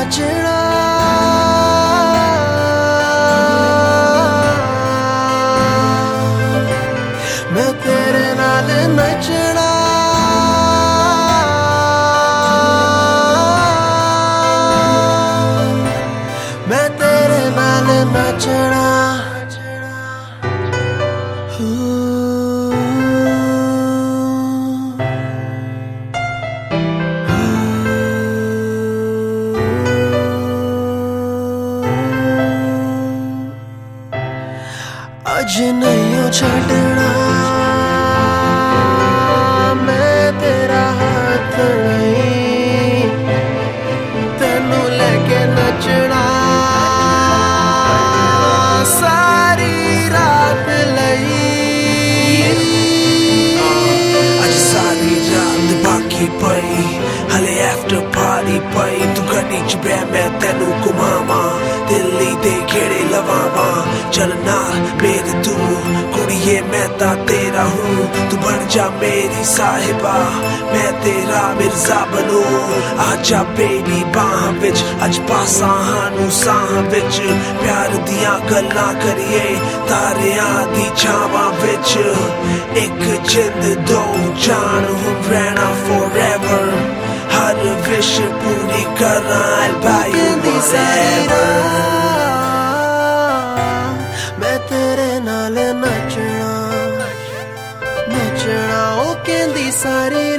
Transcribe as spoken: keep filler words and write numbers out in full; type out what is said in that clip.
नचना मैं तेरे नाल नचना मैं तेरे नाल नचना अज नहीं छड़ना मैं तेरा हाथ नहीं तेनू लेके नचना सारी रात लई अज सारी रात बाकी पई हले आफ्टर पार्टी पई तू गड्डी च बह मैं तेनू घुमावा दिल्ली दे खेड़े लवावा चल नाल मेरे तू कुड़िए मैं ता तेरा हूँ तू बन जा मेरी साहिबा मैं तेरा मिर्जा बनू आजा बेबी बाह विच अज पासा हानू साह विच प्यार दियां गल्लां करिए तारियां दी छावां विच एक जिंद दो जान हुण रहना forever हर विश पूरी करां I'll buy you whatever मैं तेरे नाल नचना नचना ओ कहंदी सारी